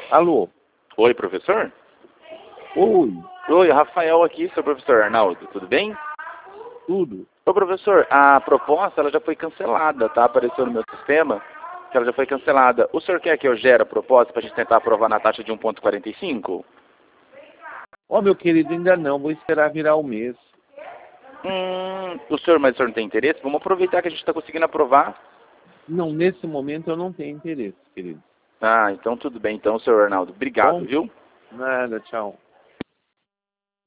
Alô? Oi, professor? Oi, Oi, Rafael aqui, seu professor Arnaldo, tudo bem? tudo? Ô, professor, a proposta ela já foi cancelada, tá? Apareceu no meu sistema que ela já foi cancelada. O senhor quer que eu gere a proposta para a gente tentar aprovar na taxa de 1,45? Ó, meu querido, ainda não, vou esperar virar o mês. Mas o senhor não tem interesse? Vamos aproveitar que a gente está conseguindo aprovar. Não, nesse momento eu não tenho interesse, querido. Ah, então tudo bem, então, senhor Arnaldo. Obrigado, Bom, viu? nada, tchau.